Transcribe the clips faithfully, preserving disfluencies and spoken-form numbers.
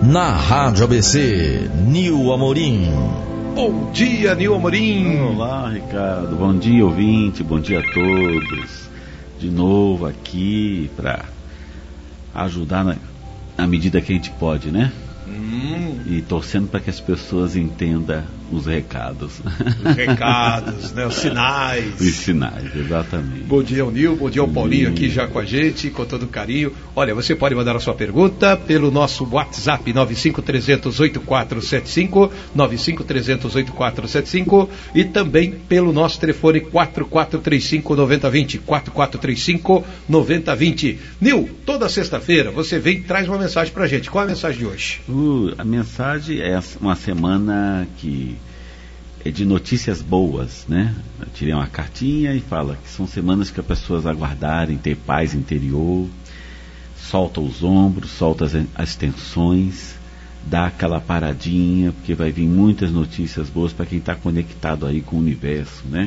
Na Rádio A B C, Nil Amorim. Bom dia, Nil Amorim. Olá, Ricardo. Bom dia, ouvinte. Bom dia a todos. De novo aqui para ajudar na, na medida que a gente pode, né? Hum. E torcendo para que as pessoas entendam os recados. Os recados, né? Os sinais. Os sinais, exatamente. Bom dia ao Nil, bom dia ao bom Paulinho dia. Aqui já com a gente, com todo carinho. Olha, você pode mandar a sua pergunta pelo nosso WhatsApp nove cinco três zero zero oito quatro sete cinco, nove cinco três zero zero oito quatro sete cinco e também pelo nosso telefone quatro quatro três cinco nove zero dois zero, quatro quatro três cinco nove zero dois zero. Nil, toda sexta-feira você vem e traz uma mensagem pra gente. Qual é a mensagem de hoje? Uh, a mensagem é uma semana que é de notícias boas, né? Eu tirei uma cartinha e fala que são semanas que as pessoas aguardarem, ter paz interior, solta os ombros, solta as, as tensões, dá aquela paradinha, porque vai vir muitas notícias boas para quem está conectado aí com o universo, né?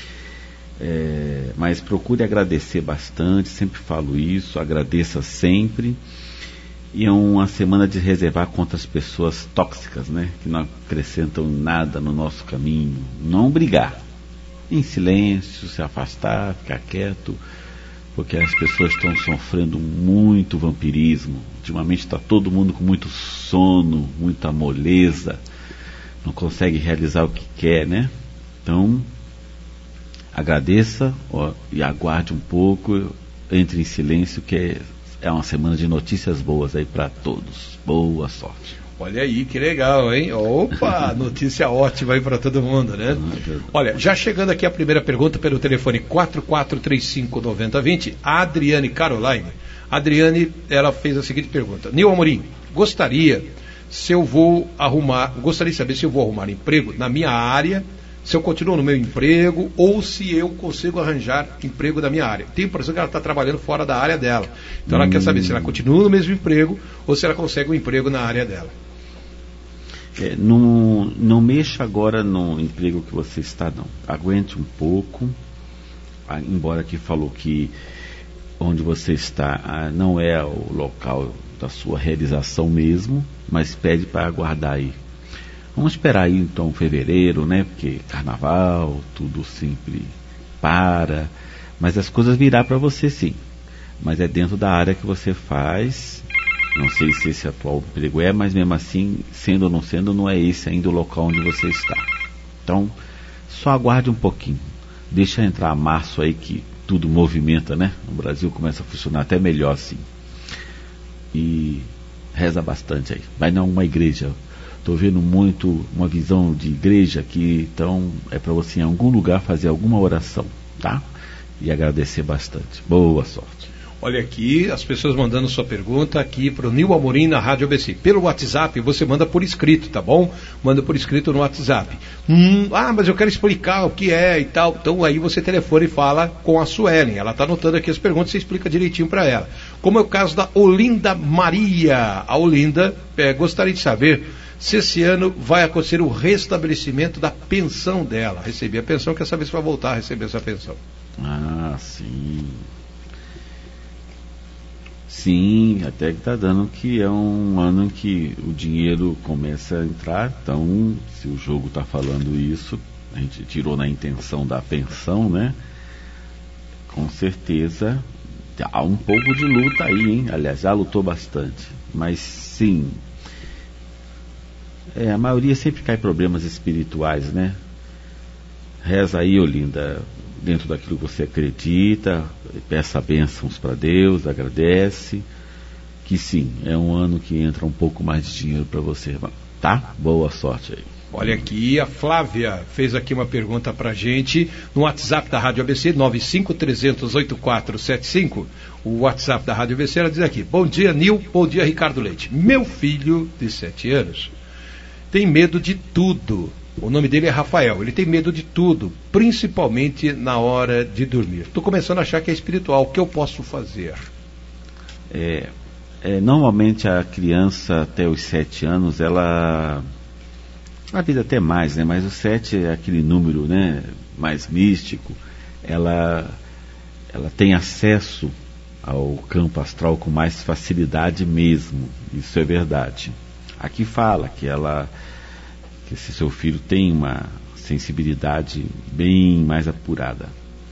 É, mas procure agradecer bastante, sempre falo isso, agradeça sempre. E é uma semana de reservar contra as pessoas tóxicas, né? Que não acrescentam nada no nosso caminho. Não brigar. Em silêncio, se afastar, ficar quieto. Porque as pessoas estão sofrendo muito vampirismo. Ultimamente está todo mundo com muito sono, muita moleza. Não consegue realizar o que quer, né? Então, agradeça ó, e aguarde um pouco. Entre em silêncio, que é... É uma semana de notícias boas aí para todos. Boa sorte. Olha aí, que legal, hein? Opa, notícia ótima aí para todo mundo, né? Olha, já chegando aqui a primeira pergunta pelo telefone quatro quatro três cinco nove zero dois zero, a Adriane Caroline. A Adriane, ela fez a seguinte pergunta. Nil Amorim, gostaria se eu vou arrumar, gostaria de saber se eu vou arrumar emprego na minha área, se eu continuo no meu emprego ou se eu consigo arranjar emprego da minha área. Tem a impressão que ela está trabalhando fora da área dela. Então ela hum. quer saber se ela continua no mesmo emprego ou se ela consegue um emprego na área dela. É, não, não mexa agora no emprego que você está, não. Aguente um pouco, ah, embora que falou que onde você está ah, não é o local da sua realização mesmo, mas pede para aguardar aí. Vamos esperar aí então fevereiro, né? Porque carnaval, tudo sempre para. Mas as coisas virá para você sim. Mas é dentro da área que você faz. Não sei se esse atual emprego é, mas mesmo assim, sendo ou não sendo, não é esse ainda o local onde você está. Então, só aguarde um pouquinho. Deixa entrar março aí que tudo movimenta, né? O Brasil começa a funcionar até melhor assim. E reza bastante aí. Vai numa igreja. Estou vendo muito uma visão de igreja aqui, então é para você em algum lugar fazer alguma oração, tá? E agradecer bastante. Boa sorte. Olha aqui, as pessoas mandando sua pergunta aqui para o Nil Amorim na Rádio A B C. Pelo WhatsApp, você manda por escrito, tá bom? Manda por escrito no WhatsApp. Hum, ah, mas eu quero explicar o que é e tal. Então aí você telefona e fala com a Suelen. Ela está anotando aqui as perguntas e você explica direitinho para ela. Como é o caso da Olinda Maria. A Olinda é, gostaria de saber se esse ano vai acontecer o restabelecimento da pensão dela. Receber a pensão, quer saber se vai voltar a receber essa pensão. Ah, sim. Sim, até que está dando que é um ano em que o dinheiro começa a entrar. Então, se o jogo está falando isso, a gente tirou na intenção da pensão, né? Com certeza há um pouco de luta aí, hein? Aliás, já lutou bastante. Mas sim, É, a maioria sempre cai em problemas espirituais, né? Reza aí, Olinda, dentro daquilo que você acredita, peça bênçãos para Deus, agradece, que sim, é um ano que entra um pouco mais de dinheiro para você, irmão. Tá? Boa sorte aí. Olha aqui, a Flávia fez aqui uma pergunta pra gente no WhatsApp da Rádio A B C, nove cinco três zero zero oito quatro sete cinco. O WhatsApp da Rádio A B C, ela diz aqui: bom dia, Nil, bom dia, Ricardo Leite. Meu filho de sete anos tem medo de tudo. O nome dele é Rafael. Ele tem medo de tudo, principalmente na hora de dormir. Estou começando a achar que é espiritual. O que eu posso fazer? É, é, normalmente a criança até os sete anos, ela... a vida até mais, né? Mas o sete é aquele número, né, mais místico. Ela, ela tem acesso ao campo astral com mais facilidade mesmo. Isso é verdade. Aqui fala que ela, que esse seu filho tem uma sensibilidade bem mais apurada.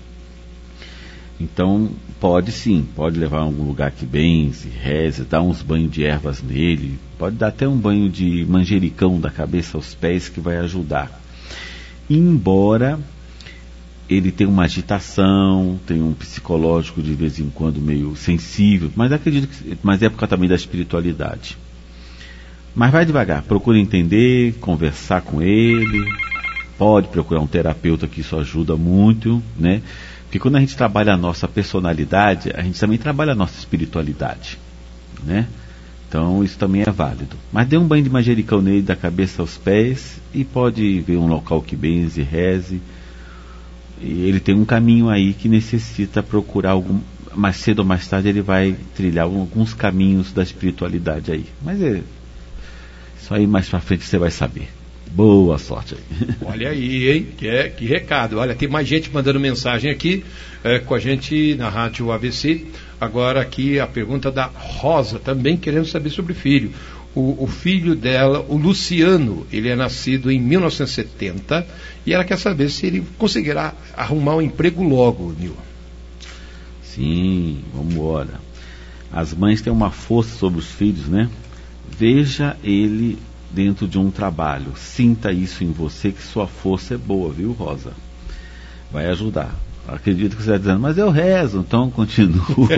Então, pode sim, pode levar a algum lugar que benze, reze, dar uns banhos de ervas nele, pode dar até um banho de manjericão da cabeça aos pés que vai ajudar. Embora ele tenha uma agitação, tenha um psicológico de vez em quando meio sensível, mas acredito que mas é por causa também da espiritualidade. Mas vai devagar, procura entender, conversar com ele, pode procurar um terapeuta, que isso ajuda muito, né? Porque quando a gente trabalha a nossa personalidade, a gente também trabalha a nossa espiritualidade, né? Então isso também é válido. Mas dê um banho de manjericão nele da cabeça aos pés e pode ver um local que benze, reze. E ele tem um caminho aí que necessita procurar algum, mais cedo ou mais tarde ele vai trilhar alguns caminhos da espiritualidade aí. Mas é isso aí, mais pra frente você vai saber. Boa sorte aí. Olha aí, hein? Que, é, que recado. Olha, tem mais gente mandando mensagem aqui é, com a gente na Rádio A V C. Agora aqui a pergunta da Rosa, também querendo saber sobre filho. O, o filho dela, o Luciano, ele é nascido em mil novecentos e setenta e ela quer saber se ele conseguirá arrumar um emprego logo, Nil. Sim, vamos embora. As mães têm uma força sobre os filhos, né? Veja ele dentro de um trabalho, sinta isso em você, que sua força é boa, viu, Rosa? Vai ajudar. Acredito que você está dizendo, mas eu rezo, então continua.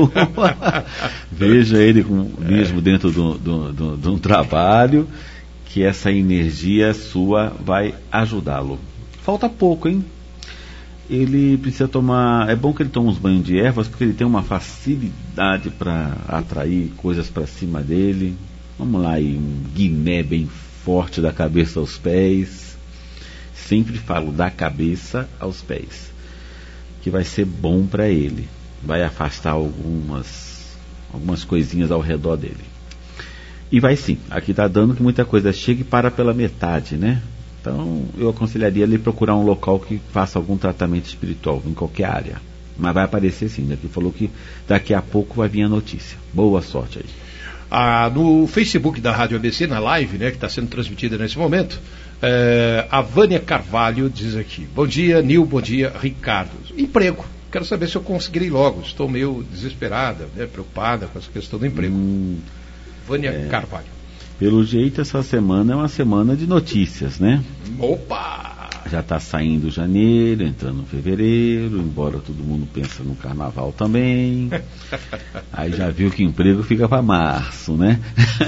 Veja ele com, mesmo dentro de do, do, um trabalho, que essa energia sua vai ajudá-lo. Falta pouco, hein? Ele precisa tomar, é bom que ele tome uns banhos de ervas, porque ele tem uma facilidade para atrair coisas para cima dele. Vamos lá, aí, um guiné bem forte da cabeça aos pés. Sempre falo da cabeça aos pés, que vai ser bom para ele. Vai afastar algumas, algumas coisinhas ao redor dele. E vai sim, aqui está dando que muita coisa chega e para pela metade, né? Então eu aconselharia ele procurar um local que faça algum tratamento espiritual, em qualquer área. Mas vai aparecer sim, daqui falou que daqui a pouco vai vir a notícia. Boa sorte aí. Ah, no Facebook da Rádio A B C, na live, né, que está sendo transmitida nesse momento, é, a Vânia Carvalho diz aqui: bom dia, Nil, bom dia, Ricardo. Emprego, quero saber se eu conseguirei logo, estou meio desesperada, né, preocupada com essa questão do emprego. Hum, Vânia é, Carvalho. Pelo jeito, essa semana é uma semana de notícias, né? Opa! Já está saindo janeiro, entrando fevereiro, embora todo mundo pense no carnaval também. Aí já viu que emprego fica para março, né?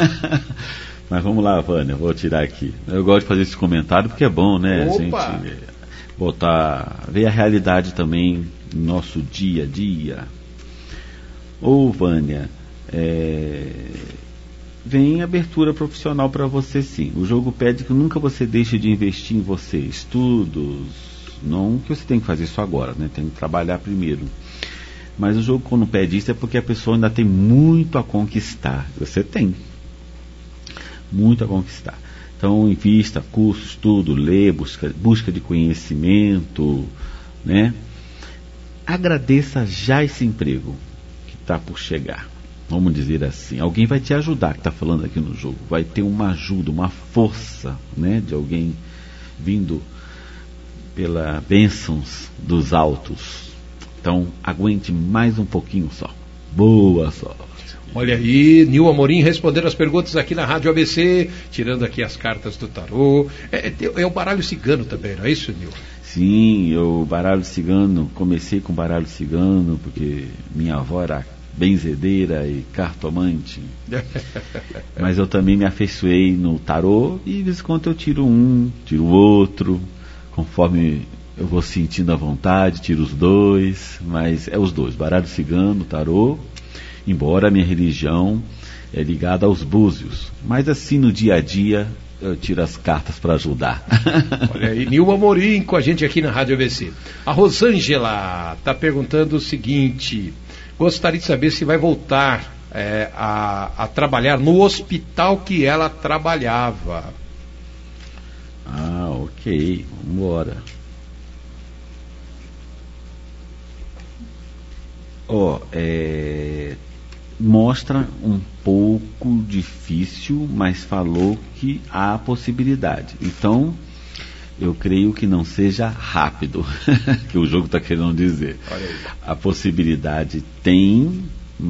Mas vamos lá, Vânia, vou tirar aqui. Eu gosto de fazer esse comentário porque é bom, né? Opa! A gente botar, ver a realidade também no nosso dia a dia. Ô, Vânia, é... vem abertura profissional para você, sim. O jogo pede que nunca você deixe de investir em você. Estudos, não que você tem que fazer isso agora, né? Tem que trabalhar primeiro. Mas o jogo, quando pede isso, é porque a pessoa ainda tem muito a conquistar. Você tem muito a conquistar. Então, invista, curso, estudo, lê, busca, busca de conhecimento, né? Agradeça já esse emprego que está por chegar. Vamos dizer assim, alguém vai te ajudar, que está falando aqui no jogo, vai ter uma ajuda, uma força, né, de alguém vindo pela bênçãos dos altos. Então aguente mais um pouquinho só. Boa sorte. Olha aí, Nil Amorim respondendo as perguntas aqui na Rádio A B C, tirando aqui as cartas do tarô. É, é, é o baralho cigano também, não é isso, Nil? Sim, eu baralho cigano, comecei com baralho cigano porque minha avó era benzedeira e cartomante. Mas eu também me afeiçoei no tarô e de vez em quando eu tiro um, tiro o outro, conforme eu vou sentindo a vontade, tiro os dois, mas é os dois, baralho cigano, tarô, embora a minha religião é ligada aos búzios, mas assim no dia a dia eu tiro as cartas para ajudar. Olha aí, Nil Amorim com a gente aqui na Rádio A B C. A Rosângela está perguntando o seguinte: gostaria de saber se vai voltar é, a, a trabalhar no hospital que ela trabalhava. Ah, ok. Vamos embora. Ó, oh, é... mostra um pouco difícil, mas falou que há possibilidade. Então, eu creio que não seja rápido, que o jogo está querendo dizer. A possibilidade tem,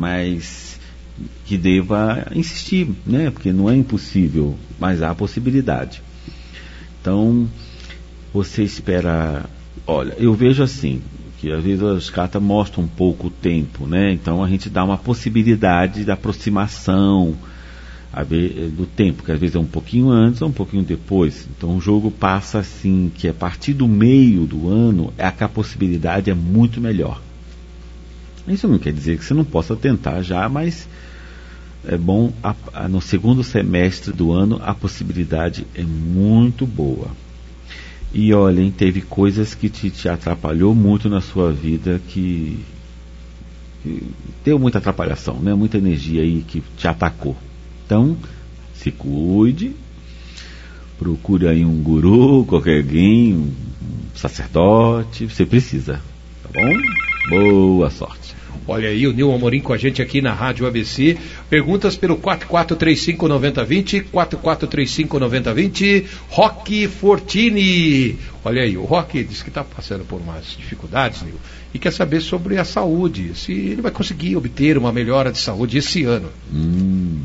mas que deva insistir, né? Porque não é impossível, mas há possibilidade. Então, você espera... Olha, eu vejo assim, que às vezes as cartas mostram um pouco o tempo, né? Então a gente dá uma possibilidade de aproximação a ver, do tempo, que às vezes é um pouquinho antes ou um pouquinho depois. Então o jogo passa assim, que a partir do meio do ano é que a possibilidade é muito melhor. Isso não quer dizer que você não possa tentar já, mas é bom, a, a, no segundo semestre do ano a possibilidade é muito boa. E olhem, teve coisas que te, te atrapalhou muito na sua vida, que, que deu muita atrapalhação, né? Muita energia aí que te atacou. Então, se cuide, procure aí um guru, qualquer alguém, um sacerdote, você precisa, tá bom? Boa sorte. Olha aí o Nil Amorim com a gente aqui na Rádio A B C. Perguntas pelo quatro quatro três cinco nove zero dois zero, quatro quatro três cinco nove zero dois zero. Roque Fortini. Olha aí, o Roque disse que está passando por umas dificuldades, Nil, e quer saber sobre a saúde, se ele vai conseguir obter uma melhora de saúde esse ano. Hum,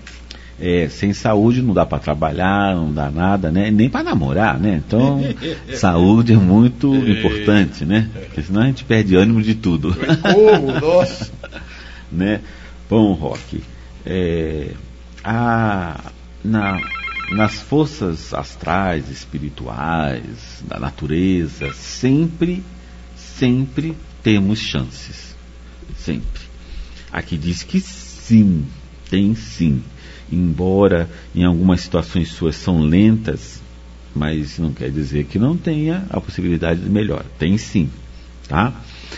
é, sem saúde não dá para trabalhar, não dá nada, né? Nem para namorar, né? Então, saúde é muito importante, né? Porque senão a gente perde ânimo de tudo. Como? Nossa! Né? Bom, Roque, é, a, na, nas forças astrais, espirituais, da natureza, sempre, sempre temos chances. Sempre. Aqui diz que sim, tem sim. Embora em algumas situações suas são lentas, mas não quer dizer que não tenha a possibilidade de melhora. Tem sim, tá?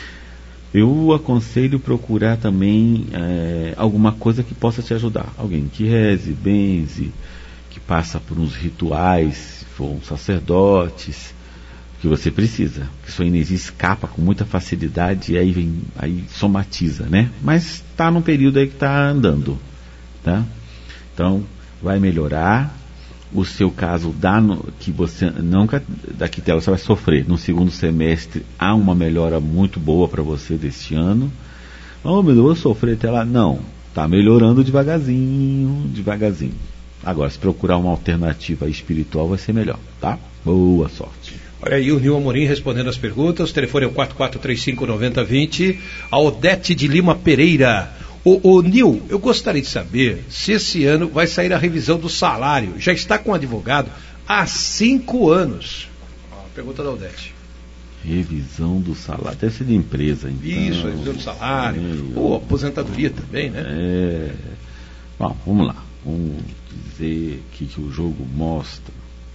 Eu aconselho procurar também é, alguma coisa que possa te ajudar. Alguém que reze, benze, que passa por uns rituais, se for um sacerdote, que você precisa. Que sua energia escapa com muita facilidade e aí vem, aí somatiza, né? Mas está num período aí que está andando, tá? Então, vai melhorar. O seu caso dá no, que você nunca daqui até você vai sofrer. No segundo semestre há uma melhora muito boa para você deste ano. Oh, meu Deus, eu vou sofrer até lá. Não, está melhorando devagarzinho, devagarzinho. Agora, se procurar uma alternativa espiritual vai ser melhor, tá? Boa sorte. Olha aí o Nil Amorim respondendo as perguntas. O telefone é o quatro quatro três cinco nove zero dois zero. A Odete de Lima Pereira. Ô, ô Nil, eu gostaria de saber se esse ano vai sair a revisão do salário. Já está com o advogado há cinco anos. Ó, pergunta da Odete. Revisão do salário. Deve ser de empresa, então. Isso, revisão do salário. É, ou aposentadoria também, né? É. Bom, vamos lá. Vamos dizer o que, que o jogo mostra.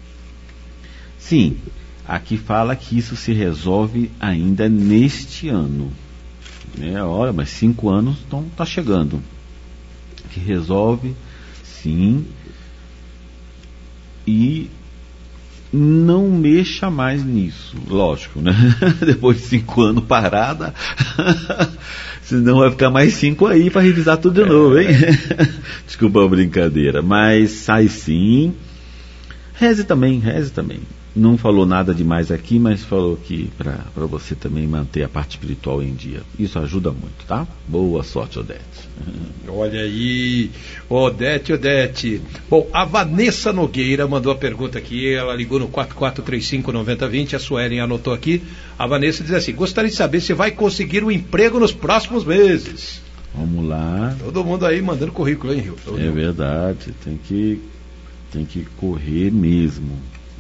Sim, aqui fala que isso se resolve ainda neste ano. É, olha, mas cinco anos então está chegando. Que resolve, sim. E não mexa mais nisso, lógico, né? Depois de cinco anos parada, senão vai ficar mais cinco aí para revisar tudo de novo, hein? Desculpa a brincadeira, mas sai sim. Reze também, reze também. Não falou nada demais aqui, mas falou que para você também manter a parte espiritual em dia. Isso ajuda muito, tá? Boa sorte, Odete. Olha aí, Odete, Odete. Bom, a Vanessa Nogueira mandou a pergunta aqui, ela ligou no quatro quatro três cinco nove zero dois zero, a Suelen anotou aqui. A Vanessa diz assim, gostaria de saber se vai conseguir um emprego nos próximos meses. Vamos lá. Todo mundo aí mandando currículo, hein, Rio? É verdade, tem que, tem que correr mesmo.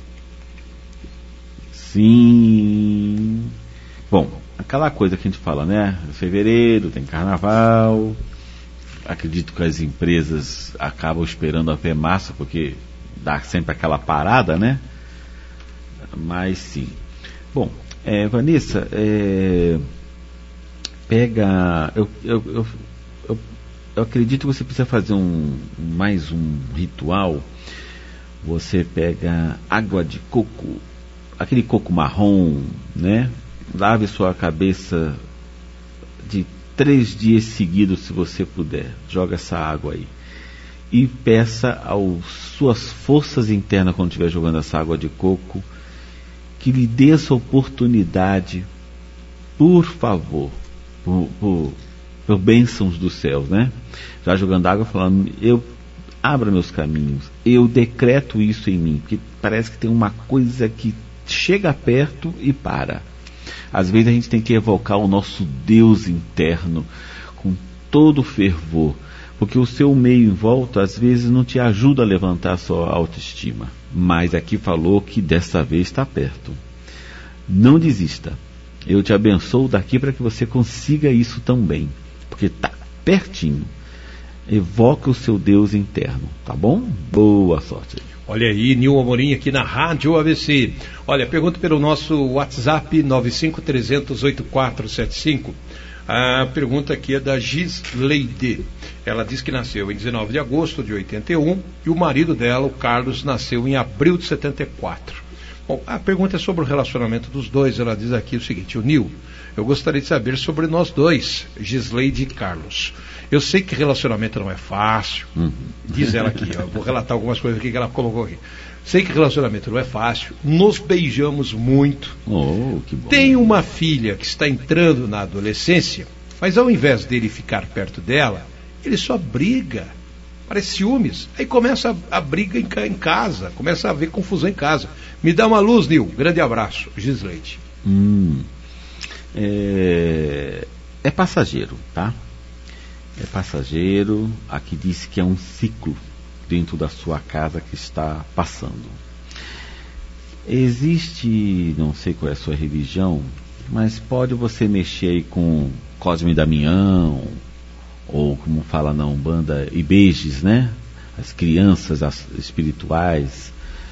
Sim. Bom, aquela coisa que a gente fala, né? Fevereiro, tem carnaval. Acredito que as empresas acabam esperando até março, porque dá sempre aquela parada, né? Mas sim. Bom, é, Vanessa, é, pega. Eu, eu, eu, eu, eu acredito que você precisa fazer um mais um ritual. Você pega água de coco. Aquele coco marrom, né? Lave sua cabeça de três dias seguidos, se você puder. Joga essa água aí. E peça às suas forças internas, quando estiver jogando essa água de coco, que lhe dê essa oportunidade, por favor, por, por, por bênçãos dos céus, né? Já jogando água, falando, eu abra meus caminhos, eu decreto isso em mim, porque parece que tem uma coisa que chega perto e para. Às vezes a gente tem que evocar o nosso Deus interno com todo fervor, porque o seu meio em volta às vezes não te ajuda a levantar a sua autoestima, mas aqui falou que dessa vez está perto. Não desista, eu te abençoo daqui para que você consiga isso também, porque está pertinho. Evoque o seu Deus interno, tá bom? Boa sorte. Olha aí, Nil Amorim aqui na Rádio A B C. Olha, pergunta pelo nosso WhatsApp nove cinco três zero zero oito quatro sete cinco. A pergunta aqui é da Gisleide. Ela diz que nasceu em dezenove de agosto de oitenta e um e o marido dela, o Carlos, nasceu em abril de setenta e quatro. Bom, a pergunta é sobre o relacionamento dos dois. Ela diz aqui o seguinte: o Nil, eu gostaria de saber sobre nós dois, Gisleide e Carlos. Eu sei que relacionamento não é fácil, uhum. Diz ela aqui, eu vou relatar algumas coisas aqui que ela colocou aqui. Sei que relacionamento não é fácil, nos beijamos muito. Oh, que bom. Tem uma filha que está entrando na adolescência, mas ao invés dele ficar perto dela, ele só briga, parece ciúmes. Aí começa a, a briga em, em casa, começa a haver confusão em casa. Me dá uma luz, Nil. Grande abraço, Gisleide. Hum, é, é passageiro, tá? É passageiro. Aqui diz que é um ciclo dentro da sua casa que está passando. Existe, não sei qual é a sua religião, mas pode você mexer aí com Cosme e Damião, ou como fala na Umbanda, Ibejes, né? As crianças as espirituais.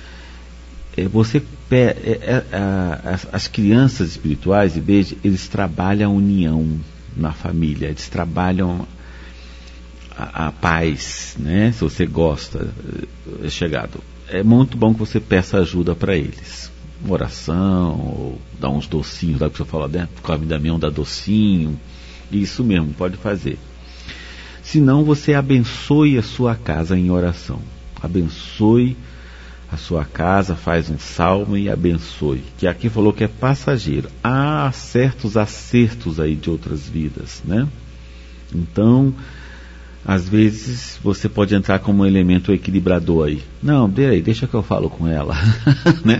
É, você é, é, é, as, as crianças espirituais, Ibejes, eles trabalham a união na família, eles trabalham a, a paz, né? Se você gosta, é chegado. É muito bom que você peça ajuda para eles. Uma oração, ou dar uns docinhos, lá que você fala, né? Come Damião dá docinho. Isso mesmo, pode fazer. Se não, você abençoe a sua casa em oração. Abençoe a sua casa, faz um salmo e abençoe. Que aqui falou que é passageiro. Há certos acertos aí de outras vidas, né? Então, às vezes você pode entrar como um elemento equilibrador aí. Não, peraí, deixa que eu falo com ela. Né?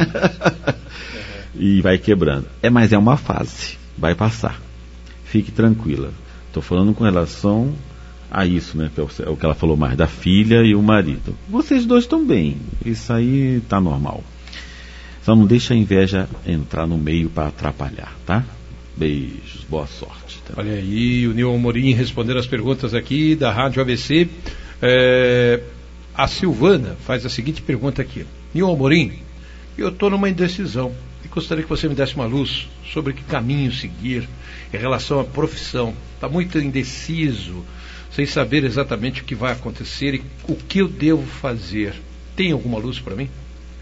E vai quebrando. É, mas é uma fase, vai passar. Fique tranquila. Estou falando com relação a isso, né? É o que ela falou mais, da filha e o marido. Vocês dois estão bem, isso aí está normal. Só não deixa a inveja entrar no meio para atrapalhar, tá? Beijos, boa sorte. Tá? Olha aí, o Nil Amorim respondendo as perguntas aqui da Rádio A B C. É, a Silvana faz a seguinte pergunta aqui: Nil Amorim, eu estou numa indecisão e gostaria que você me desse uma luz sobre que caminho seguir em relação à profissão. Está muito indeciso, sem saber exatamente o que vai acontecer e o que eu devo fazer. Tem alguma luz para mim?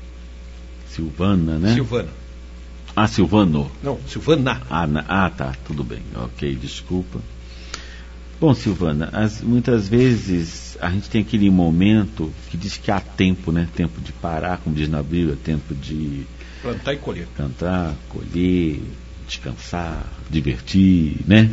Silvana, né? Silvana. Ah, Silvano. Não, Silvana. Ah, na, ah, tá, tudo bem. Ok, desculpa. Bom, Silvana, as, muitas vezes a gente tem aquele momento que diz que há tempo, né? Tempo de parar, como diz na Bíblia, tempo de plantar e colher. Plantar, colher, descansar, divertir, né?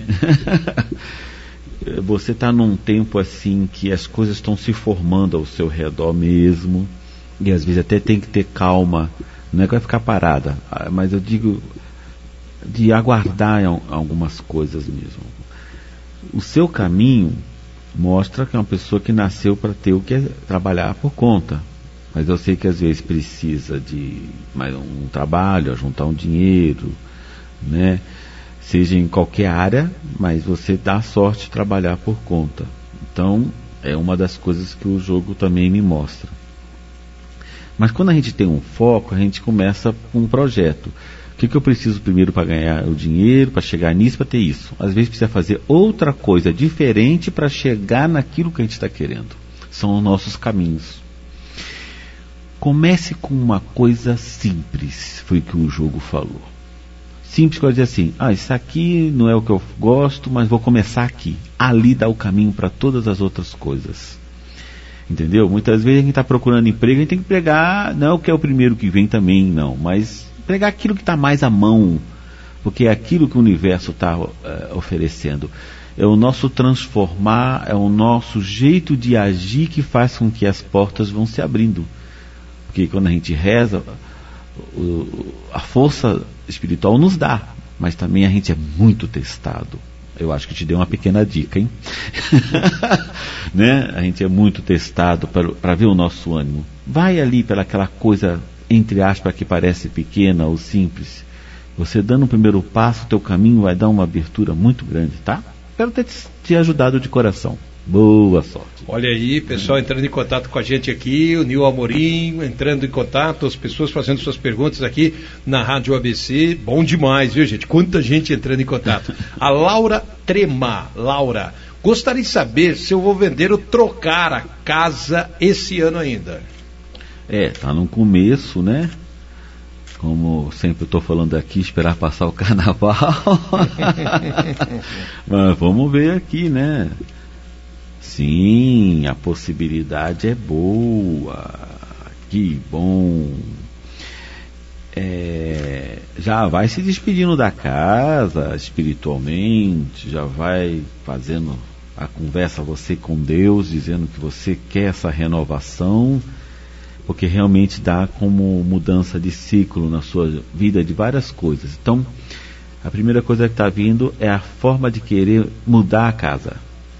Você está num tempo assim que as coisas estão se formando ao seu redor mesmo, e às vezes até tem que ter calma. Não é que vai ficar parada, mas eu digo de aguardar em algumas coisas mesmo. O seu caminho mostra que é uma pessoa que nasceu para ter o que é trabalhar por conta, mas eu sei que às vezes precisa de mais um trabalho, juntar um dinheiro, né? Seja em qualquer área, mas você dá sorte de trabalhar por conta. Então é uma das coisas que o jogo também me mostra. Mas quando a gente tem um foco, a gente começa com um projeto. O que, que eu preciso primeiro para ganhar o dinheiro, para chegar nisso, para ter isso? Às vezes precisa fazer outra coisa diferente para chegar naquilo que a gente está querendo. São os nossos caminhos. Comece com uma coisa simples, foi o que o jogo falou. simples, que eu dizer assim, ah, isso aqui não é o que eu gosto, mas vou começar aqui. Ali dá o caminho para todas as outras coisas. Entendeu? Muitas vezes a gente está procurando emprego, a gente tem que pregar, não é o que é o primeiro que vem também, não, mas pregar aquilo que está mais à mão, porque é aquilo que o universo está uh, oferecendo. É o nosso transformar, é o nosso jeito de agir que faz com que as portas vão se abrindo. Porque quando a gente reza, o, a força espiritual nos dá, mas também a gente é muito testado. Eu acho que te dei uma pequena dica, hein? Né? A gente é muito testado para ver o nosso ânimo. Vai ali pelaquela coisa, entre aspas, que parece pequena ou simples. Você dando o primeiro passo, o teu caminho vai dar uma abertura muito grande, tá? Espero ter te ajudado de coração. Boa sorte. Olha aí, pessoal entrando em contato com a gente aqui, o Nil Amorim entrando em contato, as pessoas fazendo suas perguntas aqui na Rádio A B C. Bom demais, viu, gente? Quanta gente entrando em contato. A Laura Trema, Laura, gostaria de saber se eu vou vender ou trocar a casa esse ano ainda. É, tá no começo, né? Como sempre eu estou falando aqui, esperar passar o carnaval. Mas vamos ver aqui, né? Sim, a possibilidade é boa. Que bom. É, já vai se despedindo da casa espiritualmente, já vai fazendo a conversa você com Deus, dizendo que você quer essa renovação, porque realmente dá como mudança de ciclo na sua vida de várias coisas. Então, a primeira coisa que está vindo é a forma de querer mudar a casa.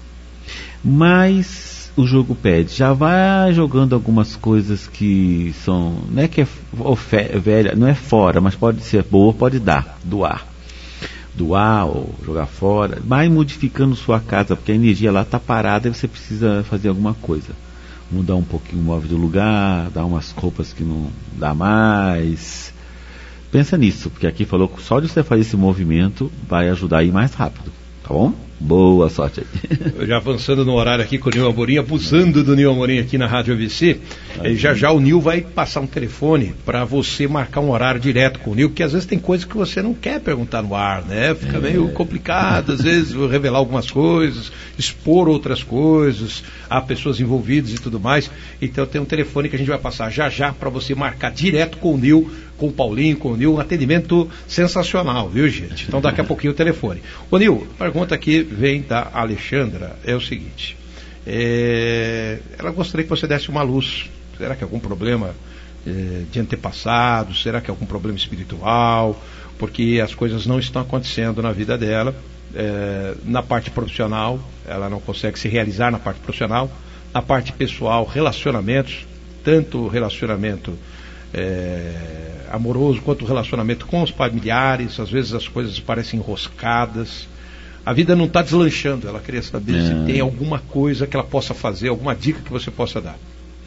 Mas o jogo pede, já vai jogando algumas coisas que são, não é que é velha, não é fora, mas pode ser boa, pode dar, doar. Doar ou jogar fora, vai modificando sua casa, porque a energia lá está parada e você precisa fazer alguma coisa. Mudar um pouquinho o móvel do lugar, dar umas roupas que não dá mais. Pensa nisso, porque aqui falou que só de você fazer esse movimento vai ajudar a ir mais rápido, tá bom? Boa sorte aí. Já avançando no horário aqui com o Nil Amorim, abusando do Nil Amorim aqui na Rádio A B C. É, já já o Nil vai passar um telefone para você marcar um horário direto com o Nil, porque às vezes tem coisas que você não quer perguntar no ar, né? Fica é. meio complicado, às vezes revelar algumas coisas, expor outras coisas, há pessoas envolvidas e tudo mais. Então tem um telefone que a gente vai passar já já para você marcar direto com o Nil, com o Paulinho, com o Nil, um atendimento sensacional, viu, gente? Então daqui a pouquinho o telefone. Ô Nil, pergunta aqui vem da Alexandra, é o seguinte, é, ela gostaria que você desse uma luz. Será que é algum problema é, de antepassado? Será que é algum problema espiritual? Porque as coisas não estão acontecendo na vida dela, é, na parte profissional, ela não consegue se realizar na parte profissional, na parte pessoal, relacionamentos, tanto relacionamento é, amoroso quanto relacionamento com os familiares, às vezes as coisas parecem enroscadas. A vida não está deslanchando. Ela queria saber é. se tem alguma coisa que ela possa fazer, alguma dica que você possa dar.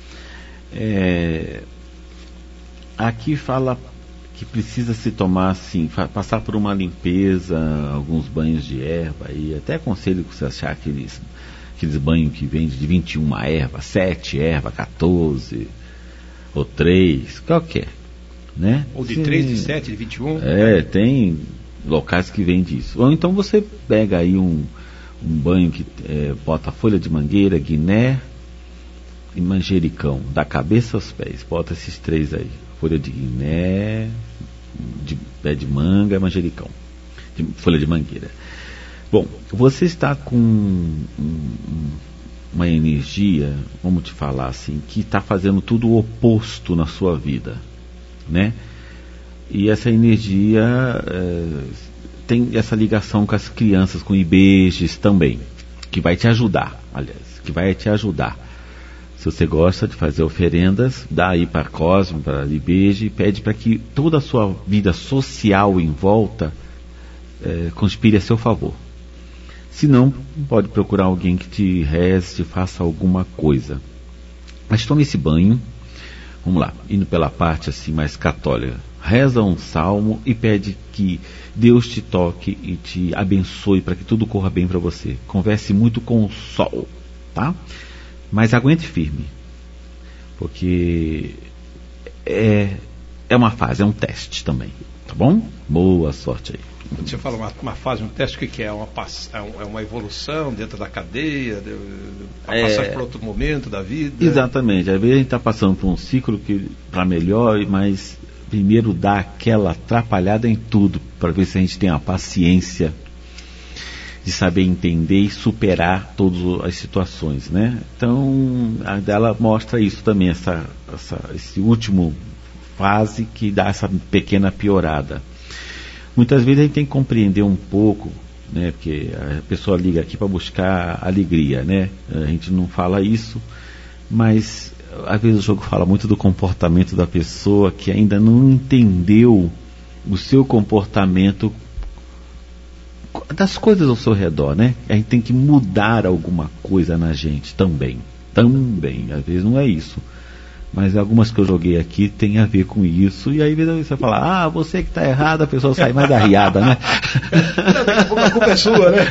É, aqui fala que precisa se tomar assim, passar por uma limpeza, alguns banhos de erva, e até aconselho que você achar aqueles, aqueles banhos que vende de vinte e uma ervas, sete ervas, quatorze ou três, qualquer, né? Ou de três, de sete, de vinte e um. É, tem locais que vendem isso. Ou então você pega aí um, um banho que é, bota folha de mangueira, guiné e manjericão, da cabeça aos pés. Bota esses três aí: folha de guiné, de pé de manga, manjericão, de, folha de mangueira. Bom, você está com um, um, uma energia, vamos te falar assim, que está fazendo tudo o oposto na sua vida, né? E essa energia é, tem essa ligação com as crianças, com ibejes também, que vai te ajudar, aliás, que vai te ajudar. Se você gosta de fazer oferendas, dá aí para Cosmo, para Ibeje, e pede para que toda a sua vida social em volta é, conspire a seu favor. Se não, pode procurar alguém que te reze, te faça alguma coisa. Mas tome esse banho, vamos lá, indo pela parte assim mais católica. Reza um salmo e pede que Deus te toque e te abençoe para que tudo corra bem para você. Converse muito com o sol, tá? Mas aguente firme, porque é, é uma fase, é um teste também, Tá bom? Boa sorte aí. Quando você fala uma, uma fase, um teste, o que, que é? Uma, é uma evolução dentro da cadeia, de, de, de é, passar para outro momento da vida? Exatamente. Às vezes a gente está passando por um ciclo que para melhor, mas primeiro dá aquela atrapalhada em tudo, para ver se a gente tem a paciência de saber entender e superar todas as situações, né? Então, a dela mostra isso também, essa, essa esse último fase que dá essa pequena piorada. Muitas vezes a gente tem que compreender um pouco, né? Porque a pessoa liga aqui para buscar alegria, né? A gente não fala isso, mas às vezes o jogo fala muito do comportamento da pessoa que ainda não entendeu o seu comportamento das coisas ao seu redor, né? A gente tem que mudar alguma coisa na gente também. Também. Às vezes não é isso. Mas algumas que eu joguei aqui tem a ver com isso. E aí você fala, ah, você que está errado, a pessoa sai mais arriada, né? Daqui a pouco a culpa é sua, né?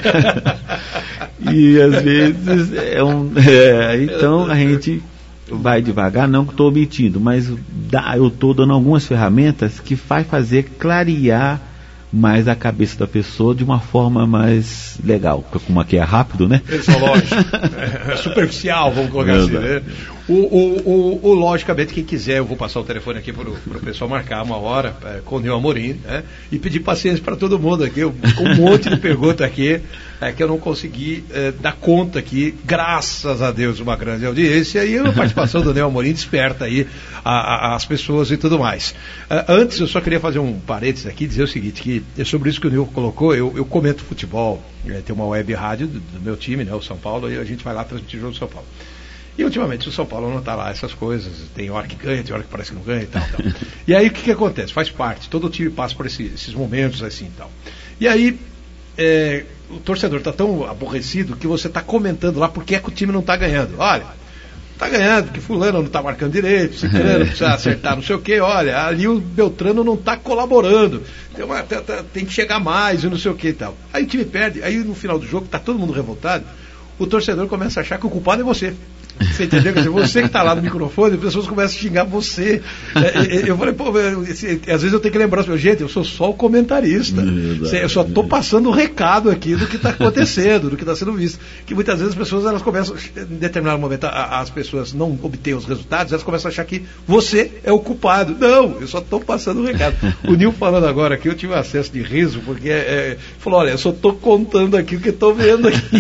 E às vezes é um. É, então a gente vai devagar, não que estou omitindo, mas dá, eu estou dando algumas ferramentas que vai fazer clarear mais a cabeça da pessoa de uma forma mais legal, como aqui é rápido, né? Isso, lógico. É, é superficial, vamos colocar assim, né? O, o, o, o, logicamente, quem quiser, eu vou passar o telefone aqui para o pessoal marcar uma hora é, com o Nil Amorim, né? E pedir paciência para todo mundo aqui. Eu, com um monte de perguntas aqui é, que eu não consegui é, dar conta aqui, graças a Deus, uma grande audiência, e a participação do Nil Amorim desperta aí a, a, as pessoas e tudo mais. É, antes, eu só queria fazer um parênteses aqui, dizer o seguinte, que é sobre isso que o Nil colocou, eu, eu comento futebol, é, tem uma web rádio do, do meu time, né, o São Paulo, e a gente vai lá transmitir o jogo do São Paulo. E ultimamente o São Paulo não está lá essas coisas, tem hora que ganha, tem hora que parece que não ganha e tal, tal. E aí o que, que acontece? Faz parte, todo time passa por esse, esses momentos assim e tal. E aí é, o torcedor está tão aborrecido que você está comentando lá porque é que o time não está ganhando. Olha, está ganhando, porque fulano não está marcando direito, ciclano precisa acertar não sei o quê, olha, ali o Beltrano não está colaborando, tem, uma, tem, tem que chegar mais e não sei o que e tal. Aí o time perde, aí no final do jogo está todo mundo revoltado, o torcedor começa a achar que o culpado é você. Você entendeu? Quer dizer, você que está lá no microfone, as pessoas começam a xingar você. É, eu falei, pô, esse, às vezes eu tenho que lembrar, gente, eu sou só o comentarista. É eu só estou passando o recado aqui do que está acontecendo, do que está sendo visto. Que muitas vezes as pessoas, elas começam, em determinado momento, a, as pessoas não obtêm os resultados, elas começam a achar que você é o culpado. Não, eu só estou passando o recado. O Nil falando agora aqui, eu tive um acesso de riso, porque é, é, falou, olha, eu só estou contando aqui o que estou vendo aqui.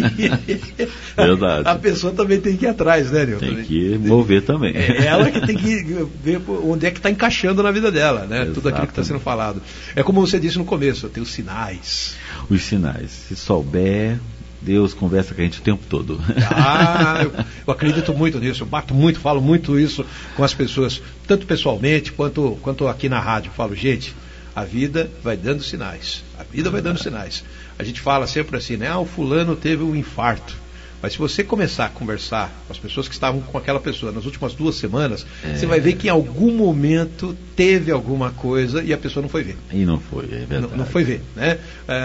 Verdade. A, a pessoa também tem que ir atrás, né, Nil? Tem que mover também. É ela que tem que ver onde é que está encaixando na vida dela, né? Exatamente. Tudo aquilo que está sendo falado. É como você disse no começo, tem os sinais. Os sinais. Se souber, Deus conversa com a gente o tempo todo. Ah, eu, eu acredito muito nisso, eu bato muito, falo muito isso com as pessoas, tanto pessoalmente quanto, quanto aqui na rádio. Eu falo, gente, a vida vai dando sinais. A vida vai dando sinais. A gente fala sempre assim, né? Ah, o fulano teve um infarto. Mas se você começar a conversar com as pessoas que estavam com aquela pessoa nas últimas duas semanas, é. você vai ver que em algum momento teve alguma coisa e a pessoa não foi ver. E não foi, é verdade. Não, não foi ver, né?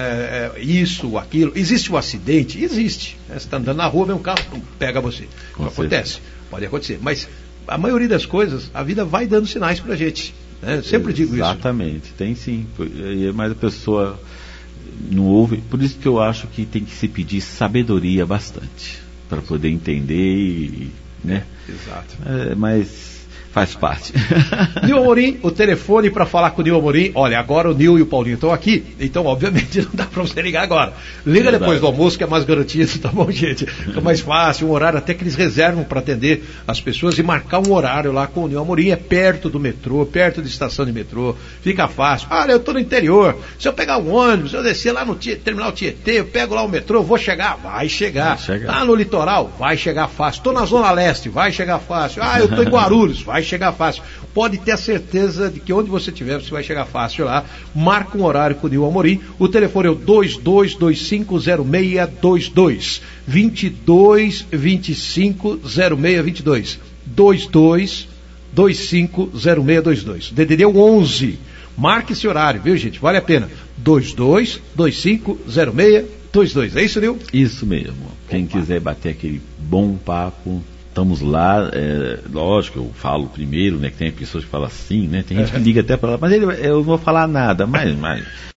É, é, isso, aquilo. Existe um acidente? Existe. Né? Você está andando na rua, vem um carro, pega você. Não acontece. Pode acontecer. Mas a maioria das coisas, a vida vai dando sinais pra gente. Né? Sempre digo isso. Exatamente, tem sim. Mas a pessoa não ouve, por isso que eu acho que tem que se pedir sabedoria bastante para poder entender e, né? Exato. É, mas faz parte. Nil Amorim, o telefone para falar com o Nil Amorim. Olha, agora o Nil e o Paulinho estão aqui, então obviamente não dá para você ligar agora. Liga Verdade. Depois do almoço, que é mais garantido, tá bom, gente? Fica mais fácil, um horário até que eles reservam para atender as pessoas e marcar um horário lá com o Nil Amorim. É perto do metrô, perto de estação de metrô, fica fácil. Olha, eu estou no interior, se eu pegar um ônibus, eu descer lá no terminal Tietê, eu pego lá o metrô, vou chegar, vai chegar. Vai chegar. Lá no litoral, vai chegar fácil. Estou na Zona Leste, vai chegar fácil. Ah, eu estou em Guarulhos, vai chegar fácil. Pode ter a certeza de que onde você estiver, você vai chegar fácil lá. Marca um horário com o Nil Amorim. O telefone é o dois dois dois cinco zero seis dois dois. vinte e dois, vinte e cinco, zero seis vinte e dois. dois dois dois cinco zero seis dois dois. D D D onze. Marque esse horário, viu, gente? Vale a pena. dois dois dois cinco zero seis dois dois. É isso, Nil? Isso mesmo. Quem Opa. quiser bater aquele bom papo, estamos lá, é, lógico, eu falo primeiro, né, que tem pessoas que falam assim, né, tem gente que liga até para lá, mas ele, eu não vou falar nada, mas, mas